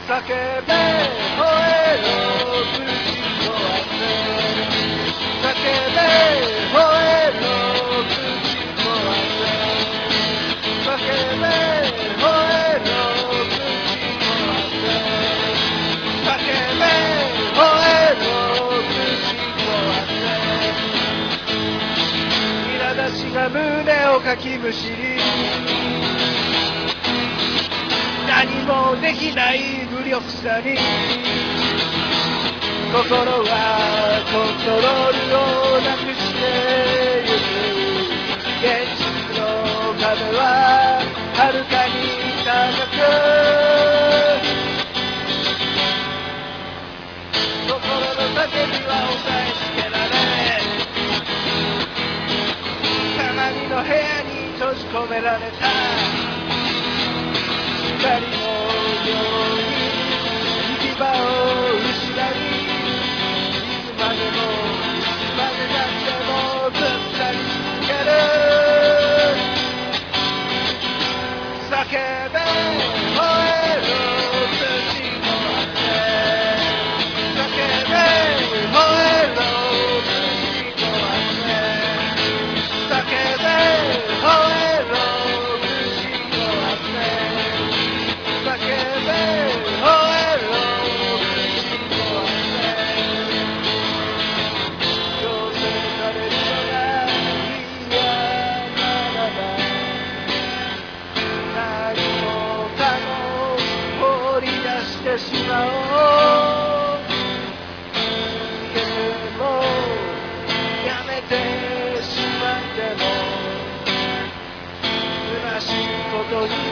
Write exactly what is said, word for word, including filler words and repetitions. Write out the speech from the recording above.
叫べ吠えろ口壊せ叫べ吠えろ口壊せ叫べ吠えろ口壊せ叫べ吠えろ口壊せ苛立ちが胸をかきむしり何もできない無力さに心はコントロールをなくしてゆく現実の壁ははるかに高く心の叫びは抑えつけられ鏡の部屋に閉じ込められた光のように行き場を失いいつまでもいつまでたってもぶつかり続ける叫べ吠えろ口壊せ叫べ吠えろ口壊せ叫べ吠えろ口壊せ叫べ吠えろ口壊せ強制されるのが嫌ならば何もかも放り出してしまおう続けてもやめてしまっても虚しいことに